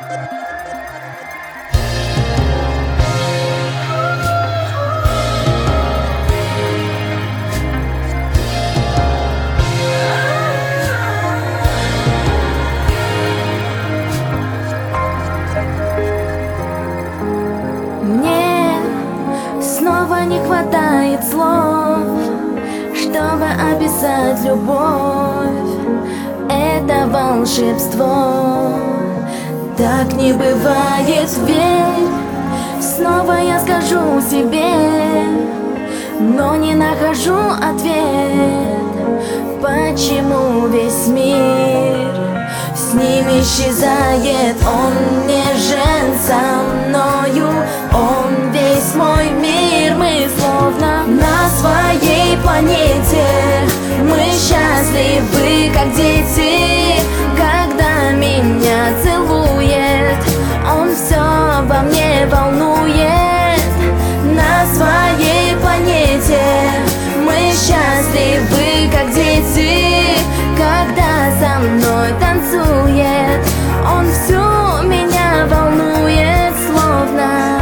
Мне снова не хватает слов, чтобы описать любовь. Это волшебство, так не бывает, верь. Снова я скажу себе, но не нахожу ответ. Почему весь мир с ним исчезает? Он нежен со мною, он весь мой мир. Мы словно на своей планете, мы счастливы, как дети. Когда меня целует, он все во мне волнует. На своей планете мы счастливы, как дети. Когда со мной танцует, он всю меня волнует, словно.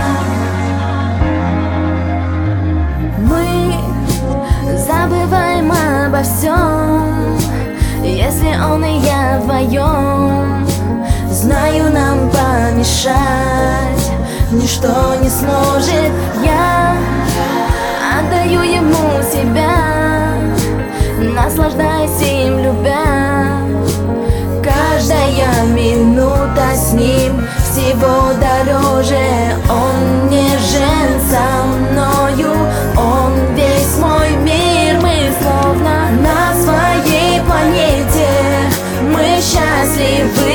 Мы забываем обо всем, если он и я вдвоем. Знаю, нам помешать ничто не сможет. Я отдаю ему себя, наслаждаясь им, любя. Каждая минута с ним всего дороже. Он нежен со мною, он весь мой мир. Мы словно на своей планете, мы счастливы,